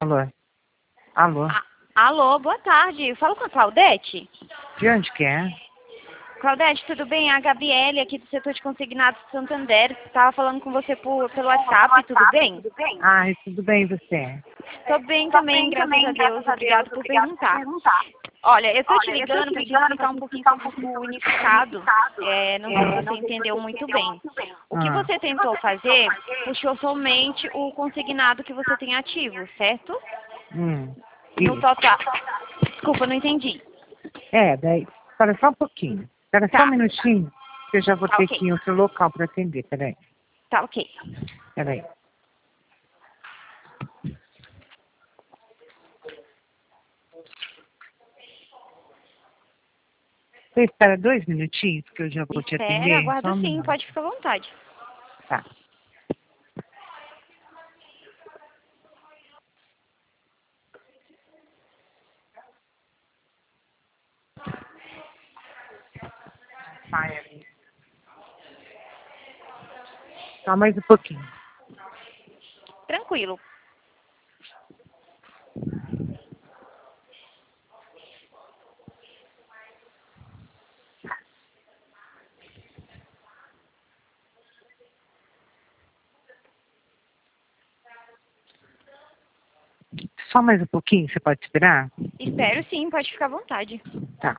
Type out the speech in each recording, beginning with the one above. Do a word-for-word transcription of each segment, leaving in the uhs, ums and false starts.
Alô? Alô? A- Alô, boa tarde. Falo com a Claudete. De onde que é? Claudete, tudo bem? A Gabriele aqui do setor de consignados de Santander. Estava falando com você por, pelo WhatsApp, tudo bem? Ai, tudo bem, você? Tô bem também, graças a Deus. Obrigado por perguntar. Olha, eu tô te ligando para te explicar um pouquinho sobre o unificado. É, não sei se você entendeu muito bem. O que Ah. você tentou fazer, puxou somente o consignado que você tem ativo, certo? Hum. No Isso. total... Desculpa, não entendi. É, daí. Espera só um pouquinho. Espera só Tá. um minutinho, que eu já vou Tá ter ok. que ir em outro local para atender. Peraí. Tá ok. Peraí. Você espera dois minutinhos, que eu já vou te Espera, atender? Só aguardo um sim, minuto. pode ficar à vontade. Tá. Só mais um pouquinho. Tranquilo. Só mais um pouquinho, você pode esperar? Espero sim, pode ficar à vontade. Tá.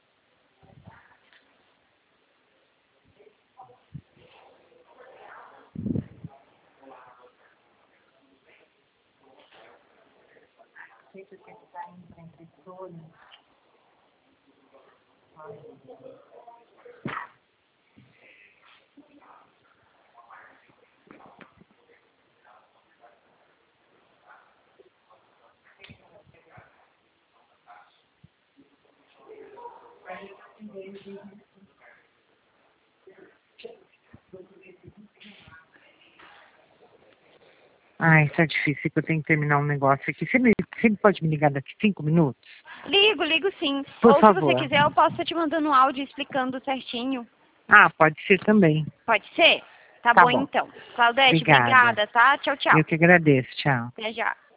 Ai, tá difícil, que eu tenho que terminar um negócio aqui. Você, me, você pode me ligar daqui cinco minutos? Ligo, ligo sim. Por Ou se você favor. quiser, eu posso estar te mandando um áudio explicando certinho. Ah, pode ser também. Pode ser? Tá, Tá bom, bom. então. Claudete, Obrigada. obrigada, tá? Tchau, tchau. Eu que agradeço. Tchau. Até já.